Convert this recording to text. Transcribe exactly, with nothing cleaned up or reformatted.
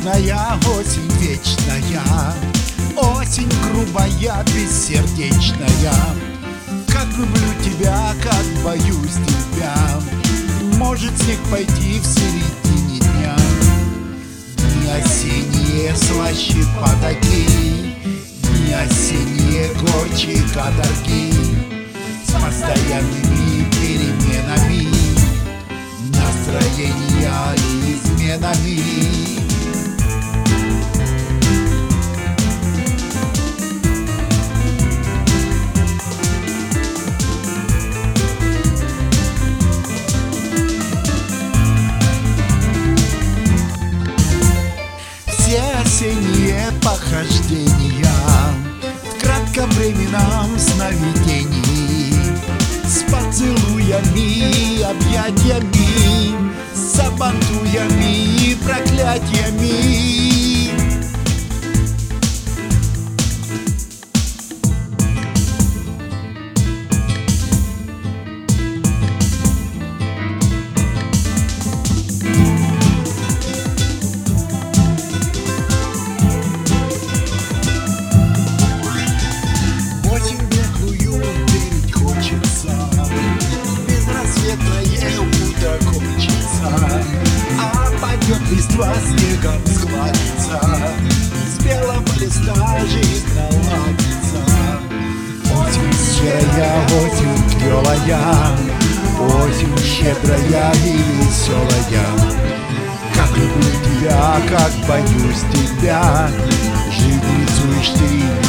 нежная, осень вечная, осень грубая, бессердечная. Как люблю тебя, как боюсь тебя. Может снег пойти в середине дня. Дни осенние слаще потаки, дни осенние горче каторги, с постоянными переменами настроения и изменами. Все осенние похождения в кратковременном сновидении, с поцелуями, объятиями, с сабантуями и проклятиями. Листва снегом схватится, с белого листа жизнь наладится. Осень серая, осень квелая, осень щедрая и веселая. Как люблю тебя, как боюсь тебя, жить не ты